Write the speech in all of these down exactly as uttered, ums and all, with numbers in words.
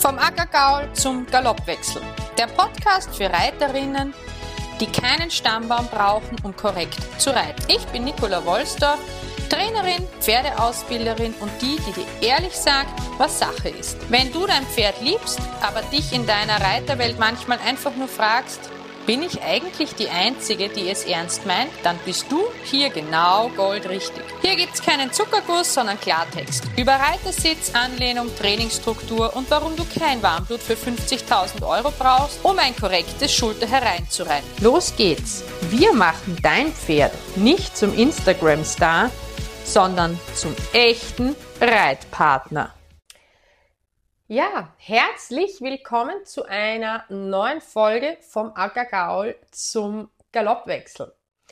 Vom Ackergaul zum Galoppwechsel. Der Podcast für Reiterinnen, die keinen Stammbaum brauchen, um korrekt zu reiten. Ich bin Nicola Wolsdorf, Trainerin, Pferdeausbilderin und die, die dir ehrlich sagt, was Sache ist. Wenn du dein Pferd liebst, aber dich in deiner Reiterwelt manchmal einfach nur fragst, bin ich eigentlich die Einzige, die es ernst meint, dann bist du hier genau goldrichtig. Hier gibt's keinen Zuckerguss, sondern Klartext. Über Reitersitz, Anlehnung, Trainingsstruktur und warum du kein Warmblut für fünfzigtausend Euro brauchst, um ein korrektes Schulter hereinzureiten. Los geht's! Wir machen dein Pferd nicht zum Instagram-Star, sondern zum echten Reitpartner. Ja, herzlich willkommen zu einer neuen Folge vom Ackergaul zum Galoppwechsel.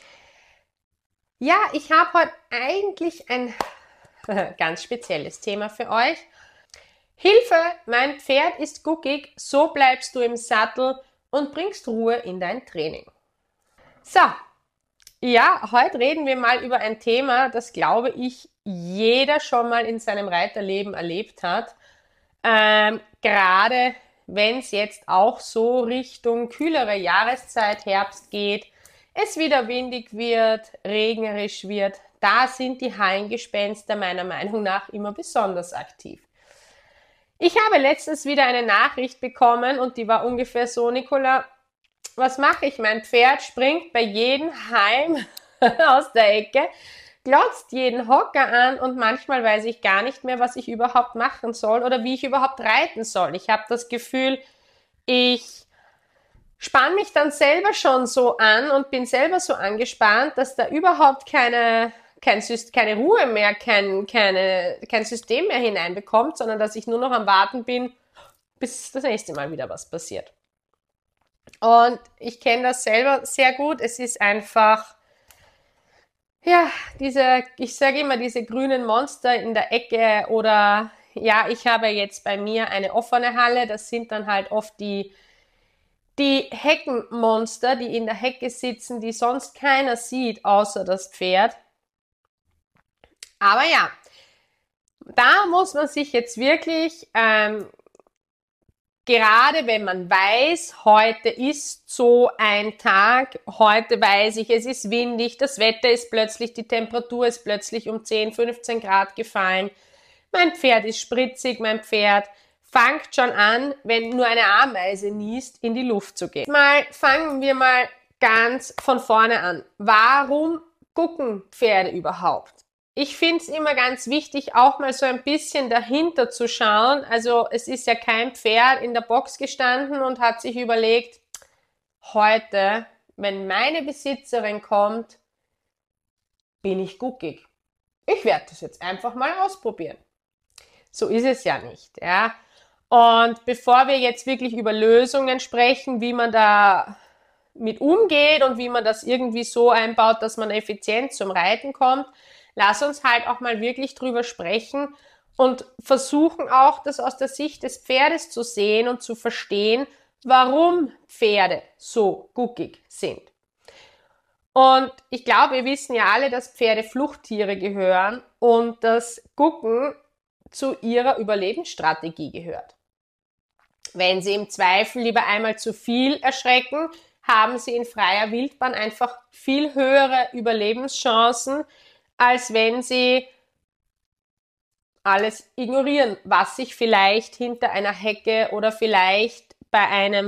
Ja, ich habe heute eigentlich ein ganz spezielles Thema für euch. Hilfe, mein Pferd ist guckig, so bleibst du im Sattel und bringst Ruhe in dein Training. So, ja, heute reden wir mal über ein Thema, das, glaube ich, jeder schon mal in seinem Reiterleben erlebt hat. Ähm, gerade wenn es jetzt auch so Richtung kühlere Jahreszeit, Herbst geht, es wieder windig wird, regnerisch wird, da sind die Hallengespenster meiner Meinung nach immer besonders aktiv. Ich habe letztens wieder eine Nachricht bekommen und die war ungefähr so: Nicola, was mache ich? Mein Pferd springt bei jedem Halm aus der Ecke, glotzt jeden Hocker an und manchmal weiß ich gar nicht mehr, was ich überhaupt machen soll oder wie ich überhaupt reiten soll. Ich habe das Gefühl, ich spanne mich dann selber schon so an und bin selber so angespannt, dass da überhaupt keine, kein, keine Ruhe mehr, kein, keine, kein System mehr hineinbekommt, sondern dass ich nur noch am Warten bin, bis das nächste Mal wieder was passiert. Und ich kenne das selber sehr gut. Es ist einfach... Ja, diese, ich sage immer, diese grünen Monster in der Ecke oder ja, ich habe jetzt bei mir eine offene Halle, das sind dann halt oft die, die Heckenmonster, die in der Hecke sitzen, die sonst keiner sieht, außer das Pferd. Aber ja, da muss man sich jetzt wirklich, ähm, gerade wenn man weiß, heute ist so ein Tag, heute weiß ich, es ist windig, das Wetter ist plötzlich, die Temperatur ist plötzlich um zehn, fünfzehn Grad gefallen, mein Pferd ist spritzig, mein Pferd fängt schon an, wenn nur eine Ameise niest, in die Luft zu gehen. Mal fangen wir mal ganz von vorne an. Warum gucken Pferde überhaupt? Ich finde es immer ganz wichtig, auch mal so ein bisschen dahinter zu schauen. Also es ist ja kein Pferd in der Box gestanden und hat sich überlegt, heute, wenn meine Besitzerin kommt, bin ich guckig. Ich werde das jetzt einfach mal ausprobieren. So ist es ja nicht, ja. Und bevor wir jetzt wirklich über Lösungen sprechen, wie man da mit umgeht und wie man das irgendwie so einbaut, dass man effizient zum Reiten kommt, lass uns halt auch mal wirklich drüber sprechen und versuchen auch, das aus der Sicht des Pferdes zu sehen und zu verstehen, warum Pferde so guckig sind. Und ich glaube, wir wissen ja alle, dass Pferde Fluchttiere gehören und das Gucken zu ihrer Überlebensstrategie gehört. Wenn sie im Zweifel lieber einmal zu viel erschrecken, haben sie in freier Wildbahn einfach viel höhere Überlebenschancen, als wenn sie alles ignorieren, was sich vielleicht hinter einer Hecke oder vielleicht bei einem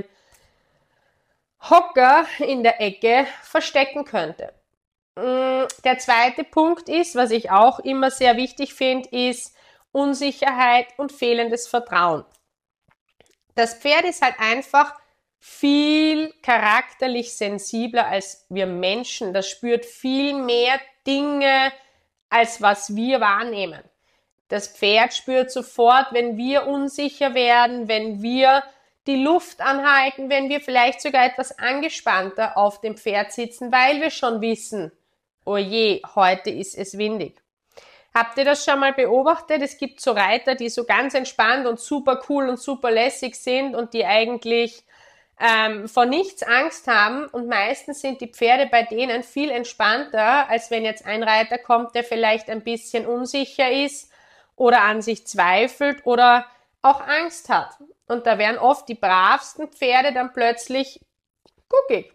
Hocker in der Ecke verstecken könnte. Der zweite Punkt ist, was ich auch immer sehr wichtig finde, ist Unsicherheit und fehlendes Vertrauen. Das Pferd ist halt einfach viel charakterlich sensibler als wir Menschen. Das spürt viel mehr Dinge, als was wir wahrnehmen. Das Pferd spürt sofort, wenn wir unsicher werden, wenn wir die Luft anhalten, wenn wir vielleicht sogar etwas angespannter auf dem Pferd sitzen, weil wir schon wissen, oh je, heute ist es windig. Habt ihr das schon mal beobachtet? Es gibt so Reiter, die so ganz entspannt und super cool und super lässig sind und die eigentlich ähm, vor nichts Angst haben, und meistens sind die Pferde bei denen viel entspannter, als wenn jetzt ein Reiter kommt, der vielleicht ein bisschen unsicher ist oder an sich zweifelt oder auch Angst hat. Und da werden oft die bravsten Pferde dann plötzlich guckig.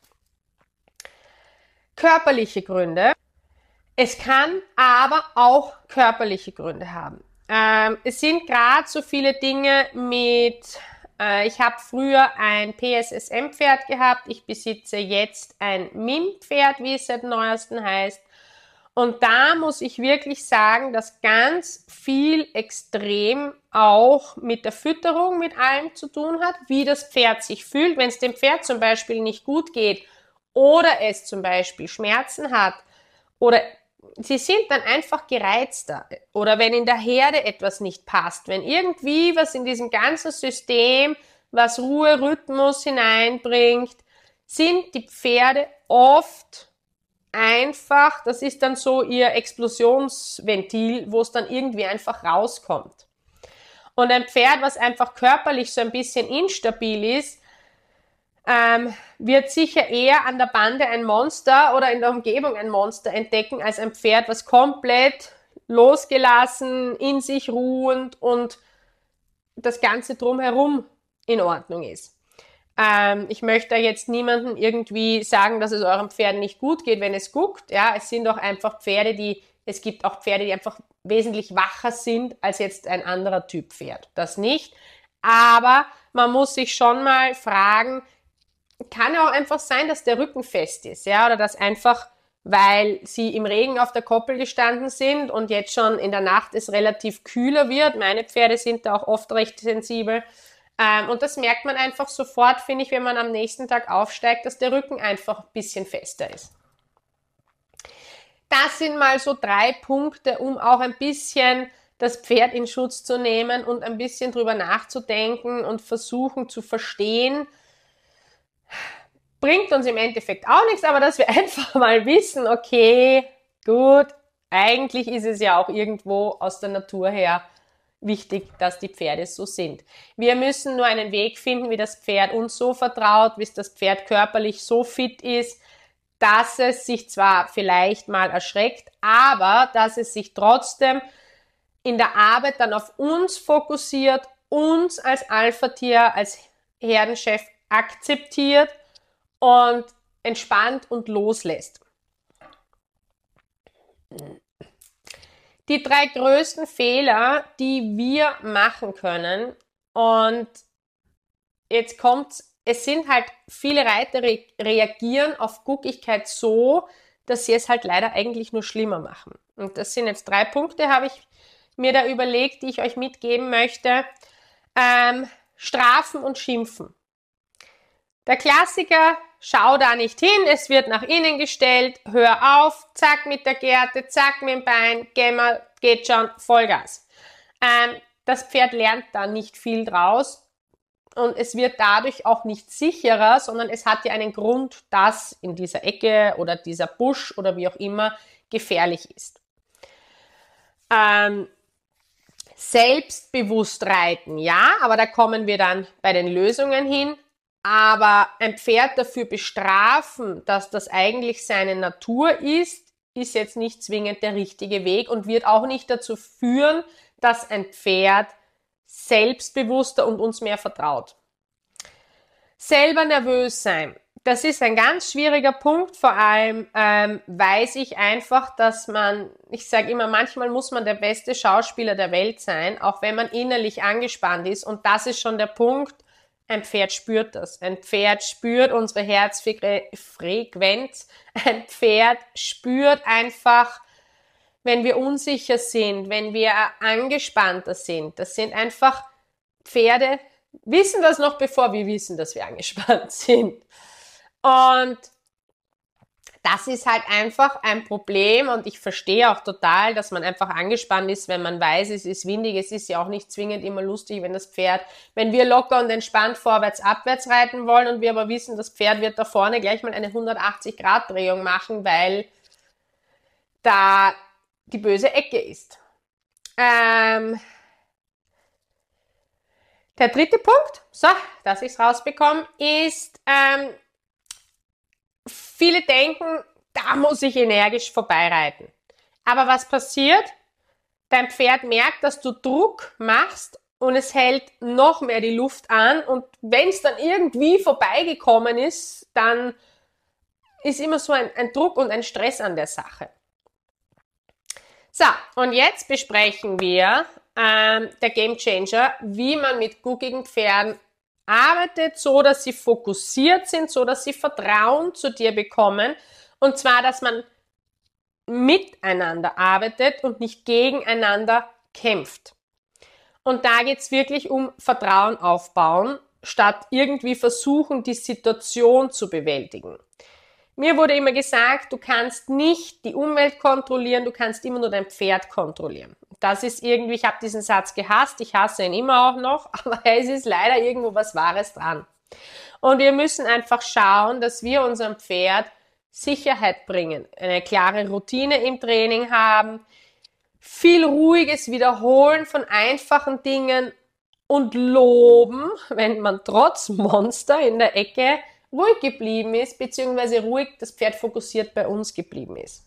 Körperliche Gründe. Es kann aber auch körperliche Gründe haben. Ähm, es sind gerade so viele Dinge mit, äh, ich habe früher ein P S S M-Pferd gehabt, ich besitze jetzt ein M I M-Pferd, wie es seit neuestem heißt. Und da muss ich wirklich sagen, dass ganz viel extrem auch mit der Fütterung, mit allem zu tun hat, wie das Pferd sich fühlt. Wenn es dem Pferd zum Beispiel nicht gut geht oder es zum Beispiel Schmerzen hat oder sie sind dann einfach gereizter. Oder wenn in der Herde etwas nicht passt, wenn irgendwie was in diesem ganzen System, was Ruhe, Rhythmus hineinbringt, sind die Pferde oft einfach, das ist dann so ihr Explosionsventil, wo es dann irgendwie einfach rauskommt. Und ein Pferd, was einfach körperlich so ein bisschen instabil ist, ähm, wird sicher eher an der Bande ein Monster oder in der Umgebung ein Monster entdecken, als ein Pferd, was komplett losgelassen, in sich ruhend und das Ganze drumherum in Ordnung ist. Ähm, ich möchte jetzt niemandem irgendwie sagen, dass es eurem Pferd nicht gut geht, wenn es guckt. Ja, es sind auch einfach Pferde, die, es gibt auch Pferde, die einfach wesentlich wacher sind als jetzt ein anderer Typ Pferd. Das nicht. Aber man muss sich schon mal fragen, kann ja auch einfach sein, dass der Rücken fest ist, ja, oder dass einfach, weil sie im Regen auf der Koppel gestanden sind und jetzt schon in der Nacht es relativ kühler wird. Meine Pferde sind da auch oft recht sensibel. Ähm, und das merkt man einfach sofort, finde ich, wenn man am nächsten Tag aufsteigt, dass der Rücken einfach ein bisschen fester ist. Das sind mal so drei Punkte, um auch ein bisschen das Pferd in Schutz zu nehmen und ein bisschen drüber nachzudenken und versuchen zu verstehen. Bringt uns im Endeffekt auch nichts, aber dass wir einfach mal wissen, okay, gut, eigentlich ist es ja auch irgendwo aus der Natur her wichtig, dass die Pferde so sind. Wir müssen nur einen Weg finden, wie das Pferd uns so vertraut, wie das Pferd körperlich so fit ist, dass es sich zwar vielleicht mal erschreckt, aber dass es sich trotzdem in der Arbeit dann auf uns fokussiert, uns als Alpha-Tier, als Herdenchef akzeptiert und entspannt und loslässt. Die drei größten Fehler, die wir machen können, und jetzt kommt's, es sind halt viele Reiter re- reagieren auf Guckigkeit so, dass sie es halt leider eigentlich nur schlimmer machen. Und das sind jetzt drei Punkte, habe ich mir da überlegt, die ich euch mitgeben möchte. Ähm, Strafen und Schimpfen. Der Klassiker, schau da nicht hin, es wird nach innen gestellt, hör auf, zack mit der Gerte, zack mit dem Bein, geh mal, geht schon, Vollgas. Ähm, das Pferd lernt da nicht viel draus und es wird dadurch auch nicht sicherer, sondern es hat ja einen Grund, dass in dieser Ecke oder dieser Busch oder wie auch immer gefährlich ist. Ähm, selbstbewusst reiten, ja, aber da kommen wir dann bei den Lösungen hin. Aber ein Pferd dafür bestrafen, dass das eigentlich seine Natur ist, ist jetzt nicht zwingend der richtige Weg und wird auch nicht dazu führen, dass ein Pferd selbstbewusster und uns mehr vertraut. Selber nervös sein. Das ist ein ganz schwieriger Punkt, vor allem ähm, weiß ich einfach, dass man, ich sage immer, manchmal muss man der beste Schauspieler der Welt sein, auch wenn man innerlich angespannt ist, und das ist schon der Punkt. Ein Pferd spürt das. Ein Pferd spürt unsere Herzfrequenz. Ein Pferd spürt einfach, wenn wir unsicher sind, wenn wir angespannter sind. Das sind einfach Pferde, wissen das noch, bevor wir wissen, dass wir angespannt sind. Und das ist halt einfach ein Problem, und ich verstehe auch total, dass man einfach angespannt ist, wenn man weiß, es ist windig. Es ist ja auch nicht zwingend immer lustig, wenn das Pferd, wenn wir locker und entspannt vorwärts, abwärts reiten wollen und wir aber wissen, das Pferd wird da vorne gleich mal eine hundertachtzig Grad Drehung machen, weil da die böse Ecke ist. Ähm, der dritte Punkt, so, dass ich es rausbekomme, ist, ähm, viele denken, da muss ich energisch vorbeireiten. Aber was passiert? Dein Pferd merkt, dass du Druck machst und es hält noch mehr die Luft an und wenn es dann irgendwie vorbeigekommen ist, dann ist immer so ein, ein Druck und ein Stress an der Sache. So, und jetzt besprechen wir ähm, der Game Changer, wie man mit guckigen Pferden arbeitet, so dass sie fokussiert sind, so dass sie Vertrauen zu dir bekommen. Und zwar, dass man miteinander arbeitet und nicht gegeneinander kämpft. Und da geht es wirklich um Vertrauen aufbauen, statt irgendwie versuchen, die Situation zu bewältigen. Mir wurde immer gesagt, du kannst nicht die Umwelt kontrollieren, du kannst immer nur dein Pferd kontrollieren. Das ist irgendwie, ich habe diesen Satz gehasst, ich hasse ihn immer auch noch, aber es ist leider irgendwo was Wahres dran. Und wir müssen einfach schauen, dass wir unserem Pferd Sicherheit bringen, eine klare Routine im Training haben, viel ruhiges Wiederholen von einfachen Dingen und loben, wenn man trotz Monster in der Ecke ruhig geblieben ist, beziehungsweise ruhig das Pferd fokussiert bei uns geblieben ist.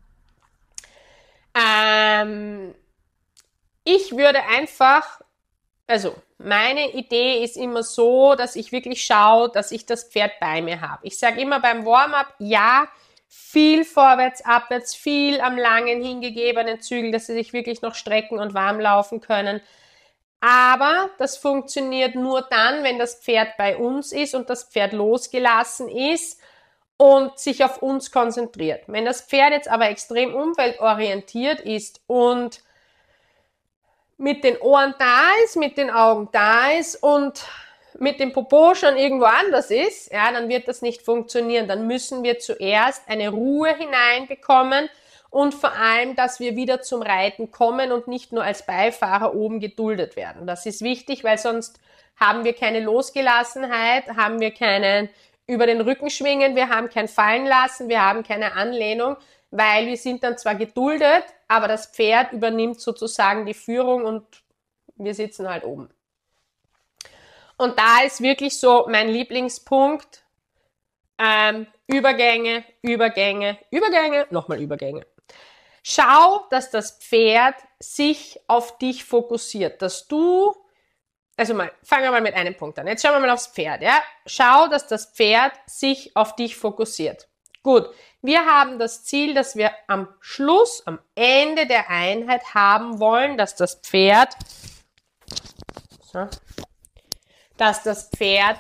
Ähm, ich würde einfach, also meine Idee ist immer so, dass ich wirklich schaue, dass ich das Pferd bei mir habe. Ich sage immer beim Warm-up, ja, viel vorwärts, abwärts, viel am langen hingegebenen Zügel, dass sie sich wirklich noch strecken und warm laufen können. Aber das funktioniert nur dann, wenn das Pferd bei uns ist und das Pferd losgelassen ist und sich auf uns konzentriert. Wenn das Pferd jetzt aber extrem umweltorientiert ist und mit den Ohren da ist, mit den Augen da ist und mit dem Popo schon irgendwo anders ist, ja, dann wird das nicht funktionieren. Dann müssen wir zuerst eine Ruhe hineinbekommen und vor allem, dass wir wieder zum Reiten kommen und nicht nur als Beifahrer oben geduldet werden. Das ist wichtig, weil sonst haben wir keine Losgelassenheit, haben wir keinen über den Rücken schwingen, wir haben kein Fallen lassen, wir haben keine Anlehnung, weil wir sind dann zwar geduldet, aber das Pferd übernimmt sozusagen die Führung und wir sitzen halt oben. Und da ist wirklich so mein Lieblingspunkt, ähm, Übergänge, Übergänge, Übergänge, nochmal Übergänge. Schau, dass das Pferd sich auf dich fokussiert, dass du, also mal, fangen wir mal mit einem Punkt an. Jetzt schauen wir mal aufs Pferd, ja. Schau, dass das Pferd sich auf dich fokussiert. Gut, wir haben das Ziel, dass wir am Schluss, am Ende der Einheit haben wollen, dass das Pferd, so, dass das Pferd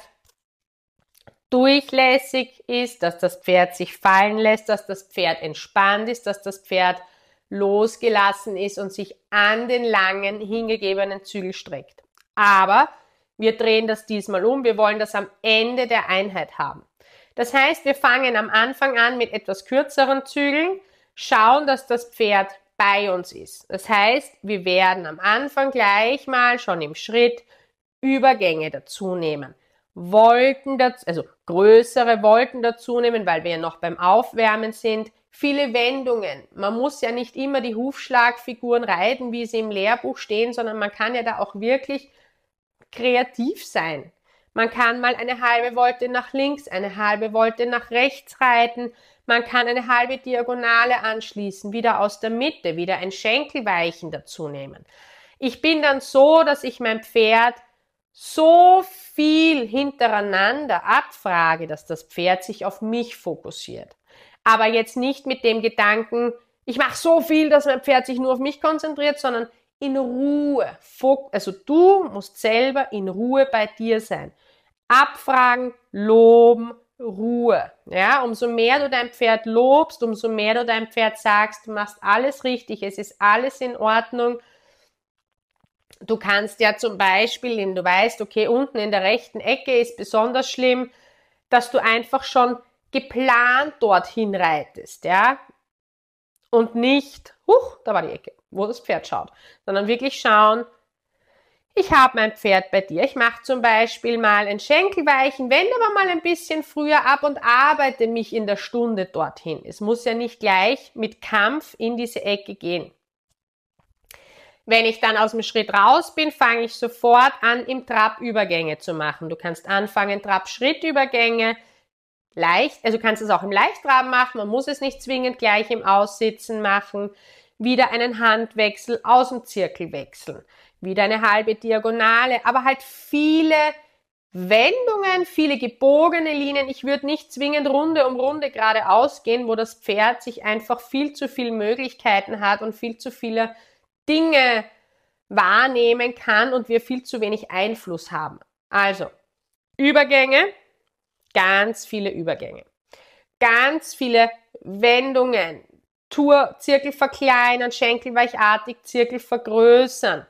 durchlässig ist, dass das Pferd sich fallen lässt, dass das Pferd entspannt ist, dass das Pferd losgelassen ist und sich an den langen, hingegebenen Zügel streckt. Aber wir drehen das diesmal um, wir wollen das am Ende der Einheit haben. Das heißt, wir fangen am Anfang an mit etwas kürzeren Zügeln, schauen, dass das Pferd bei uns ist. Das heißt, wir werden am Anfang gleich mal schon im Schritt Übergänge dazu nehmen. Wolken dazu, also größere Wolken dazu nehmen, weil wir ja noch beim Aufwärmen sind. Viele Wendungen. Man muss ja nicht immer die Hufschlagfiguren reiten, wie sie im Lehrbuch stehen, sondern man kann ja da auch wirklich kreativ sein. Man kann mal eine halbe Volte nach links, eine halbe Volte nach rechts reiten. Man kann eine halbe Diagonale anschließen, wieder aus der Mitte, wieder ein Schenkelweichen dazu nehmen. Ich bin dann so, dass ich mein Pferd so viel hintereinander abfrage, dass das Pferd sich auf mich fokussiert. Aber jetzt nicht mit dem Gedanken, ich mache so viel, dass mein Pferd sich nur auf mich konzentriert, sondern in Ruhe. Also du musst selber in Ruhe bei dir sein. Abfragen, loben, Ruhe. Ja, umso mehr du dein Pferd lobst, umso mehr du deinem Pferd sagst, du machst alles richtig, es ist alles in Ordnung. Du kannst ja zum Beispiel, wenn du weißt, okay, unten in der rechten Ecke ist besonders schlimm, dass du einfach schon geplant dorthin reitest, ja, und nicht, huch, da war die Ecke, wo das Pferd schaut, sondern wirklich schauen, ich habe mein Pferd bei dir, ich mache zum Beispiel mal ein Schenkelweichen, wende aber mal ein bisschen früher ab und arbeite mich in der Stunde dorthin. Es muss ja nicht gleich mit Kampf in diese Ecke gehen. Wenn ich dann aus dem Schritt raus bin, fange ich sofort an, im Trab Übergänge zu machen. Du kannst anfangen, Trab-Schritt-Übergänge, leicht, also du kannst es auch im Leichttrab machen, man muss es nicht zwingend gleich im Aussitzen machen. Wieder einen Handwechsel aus dem Zirkel wechseln. wieder eine halbe Diagonale, aber halt viele Wendungen, viele gebogene Linien. Ich würde nicht zwingend Runde um Runde geradeaus gehen, wo das Pferd sich einfach viel zu viele Möglichkeiten hat und viel zu viele Dinge wahrnehmen kann und wir viel zu wenig Einfluss haben. Also, Übergänge, ganz viele Übergänge, ganz viele Wendungen, Tour, Zirkel verkleinern, schenkelweichartig, Zirkel vergrößern,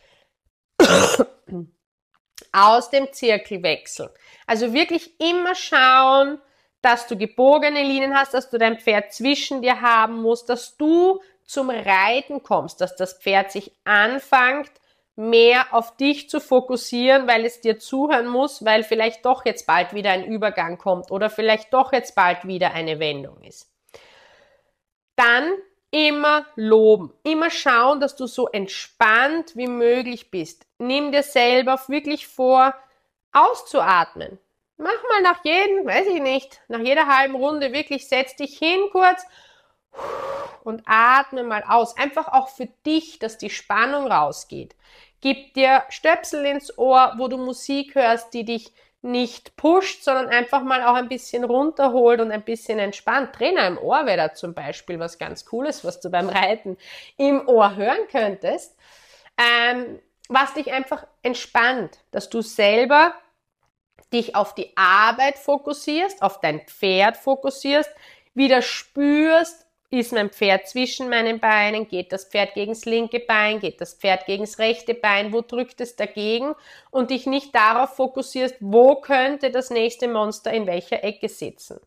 aus dem Zirkel wechseln. Also wirklich immer schauen, dass du gebogene Linien hast, dass du dein Pferd zwischen dir haben musst, dass du zum Reiten kommst, dass das Pferd sich anfängt, mehr auf dich zu fokussieren, weil es dir zuhören muss, weil vielleicht doch jetzt bald wieder ein Übergang kommt oder vielleicht doch jetzt bald wieder eine Wendung ist. Dann immer loben, immer schauen, dass du so entspannt wie möglich bist. Nimm dir selber wirklich vor, auszuatmen. Mach mal nach jedem, weiß ich nicht, nach jeder halben Runde wirklich, setz dich hin kurz und atme mal aus. Einfach auch für dich, dass die Spannung rausgeht. Gib dir Stöpsel ins Ohr, wo du Musik hörst, die dich nicht pusht, sondern einfach mal auch ein bisschen runterholt und ein bisschen entspannt. Trainer im Ohr wäre da zum Beispiel was ganz Cooles, was du beim Reiten im Ohr hören könntest, ähm, was dich einfach entspannt, dass du selber dich auf die Arbeit fokussierst, auf dein Pferd fokussierst, wieder spürst, ist mein Pferd zwischen meinen Beinen, geht das Pferd gegen das linke Bein, geht das Pferd gegen das rechte Bein, wo drückt es dagegen und dich nicht darauf fokussierst, wo könnte das nächste Monster in welcher Ecke sitzen.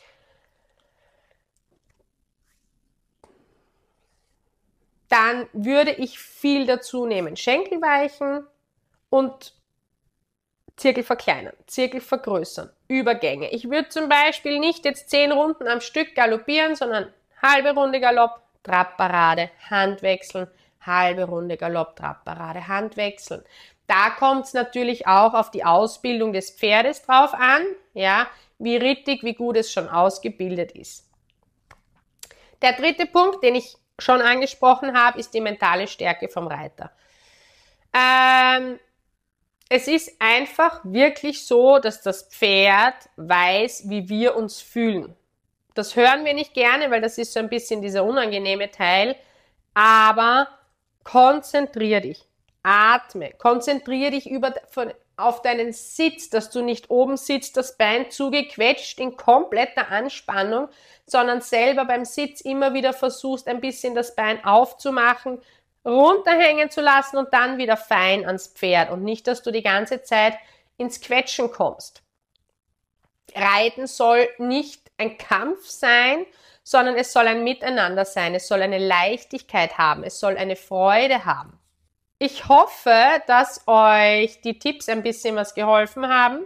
Dann würde ich viel dazu nehmen. Schenkel weichen und Zirkel verkleinern, Zirkel vergrößern, Übergänge. Ich würde zum Beispiel nicht jetzt zehn Runden am Stück galoppieren, sondern halbe Runde Galopp, Trabparade, Hand wechseln, halbe Runde Galopp, Trabparade, Hand wechseln. Da kommt es natürlich auch auf die Ausbildung des Pferdes drauf an, ja, wie rittig, wie gut es schon ausgebildet ist. Der dritte Punkt, den ich schon angesprochen habe, ist die mentale Stärke vom Reiter. Ähm, es ist einfach wirklich so, dass das Pferd weiß, wie wir uns fühlen. Das hören wir nicht gerne, weil das ist so ein bisschen dieser unangenehme Teil. Aber konzentrier dich, atme, konzentrier dich über, von, auf deinen Sitz, dass du nicht oben sitzt, das Bein zugequetscht in kompletter Anspannung, sondern selber beim Sitz immer wieder versuchst, ein bisschen das Bein aufzumachen, runterhängen zu lassen und dann wieder fein ans Pferd und nicht, dass du die ganze Zeit ins Quetschen kommst. Reiten soll nicht ein Kampf sein, sondern es soll ein Miteinander sein. Es soll eine Leichtigkeit haben. Es soll eine Freude haben. Ich hoffe, dass euch die Tipps ein bisschen was geholfen haben.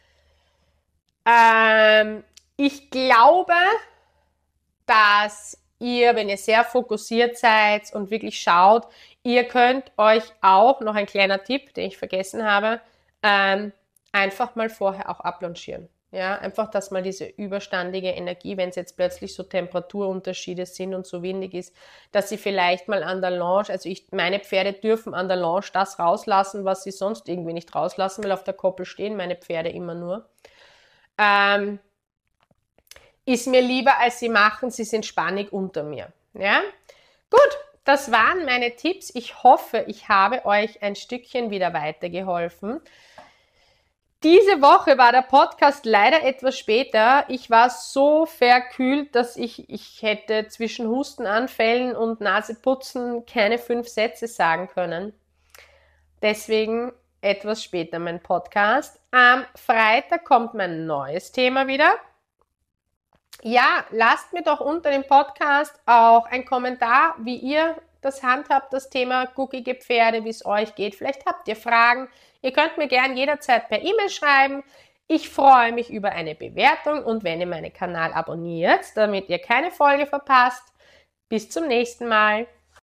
Ähm, ich glaube, dass ihr, wenn ihr sehr fokussiert seid und wirklich schaut, ihr könnt euch auch, noch ein kleiner Tipp, den ich vergessen habe, ähm, einfach mal vorher auch ablaunchieren. Ja, einfach, dass mal diese überstandige Energie, wenn es jetzt plötzlich so Temperaturunterschiede sind und so windig ist, dass sie vielleicht mal an der Longe, also ich, meine Pferde dürfen an der Longe das rauslassen, was sie sonst irgendwie nicht rauslassen, weil auf der Koppel stehen meine Pferde immer nur. Ähm, ist mir lieber, als sie machen, sie sind spannig unter mir. Ja, gut, das waren meine Tipps. Ich hoffe, ich habe euch ein Stückchen wieder weitergeholfen. Diese Woche war der Podcast leider etwas später. Ich war so verkühlt, dass ich, ich hätte zwischen Hustenanfällen und Naseputzen keine fünf Sätze sagen können. Deswegen etwas später mein Podcast. Am Freitag kommt mein neues Thema wieder. Ja, lasst mir doch unter dem Podcast auch einen Kommentar, wie ihr das handhabt, das Thema guckige Pferde, wie es euch geht. Vielleicht habt ihr Fragen. Ihr könnt mir gerne jederzeit per E-Mail schreiben. Ich freue mich über eine Bewertung und wenn ihr meinen Kanal abonniert, damit ihr keine Folge verpasst. Bis zum nächsten Mal.